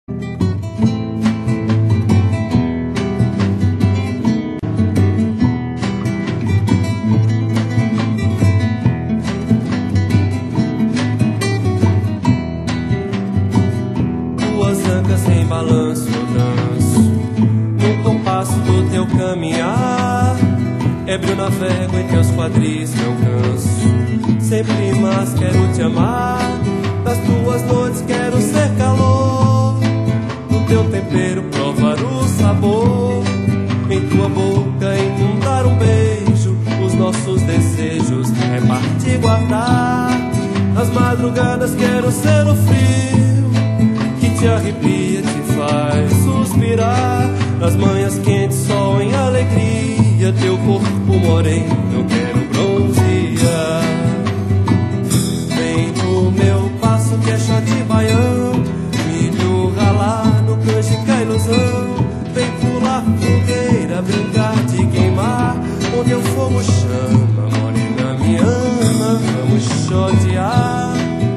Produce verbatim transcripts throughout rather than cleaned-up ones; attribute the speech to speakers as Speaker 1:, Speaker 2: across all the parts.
Speaker 1: Tuas ancas em balanço eu danço no compasso do teu caminhar. Ébrio navego em teus quadris meu canso. Sempre mais quero te amar. Das tuas noites quero ser calor. No teu tempero provar o sabor. Em tua boca inundar um beijo. Os nossos desejos repartir e guardar. Nas madrugadas quero ser o frio que te arrepia, te faz suspirar. Nas manhãs quentes, sol em alegria. Teu corpo moreno eu quero bronzear. Vem no meu passo que é chá de baião. Milho ralado, canjica ilusão. Vem pular fogueira, brincar de queimar. Onde o fogo chama, morena me ama. Vamos chodear.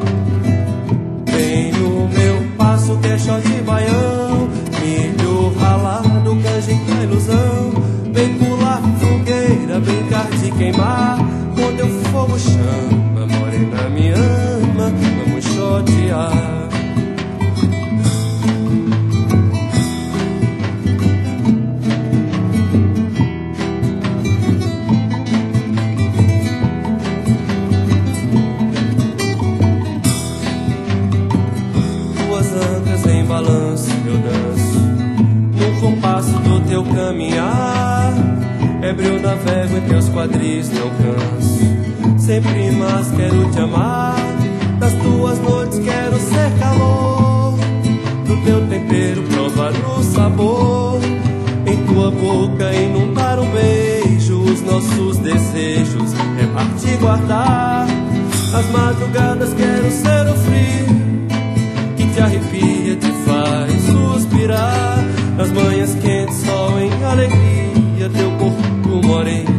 Speaker 1: Vem no meu passo que é chá de baião. Milho ralado, canjica ilusão. Vem pular fogueira, brincar de queimar. Quando o fogo chama, morena me ama. Vamos chodear. Tuas ancas em balanço eu danço no compasso do teu caminhar. Ébrio navego em teus quadris não canso. Sempre mais quero te amar. Das tuas noites quero ser calor. Do teu tempero provar o sabor. Em tua boca inundar um beijo. Os nossos desejos repartir e guardar. As madrugadas quero ser o frio que te arrepia, te faz suspirar. Nas manhãs quentes, sol em alegria. Teu corpo moreno